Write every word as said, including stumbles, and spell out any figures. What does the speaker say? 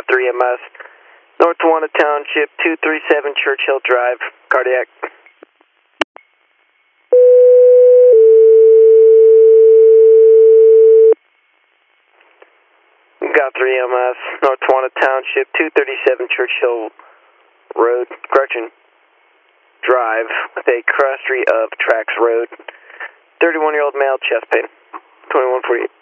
three M S, North Tawana Township, two three seven Churchill Drive, cardiac. Got three M S, North Tawana Township, two thirty-seven Churchill Road, correction, Drive, with a cross street of Trax Road. thirty-one-year-old male, chest pain, twenty-one forty-eight.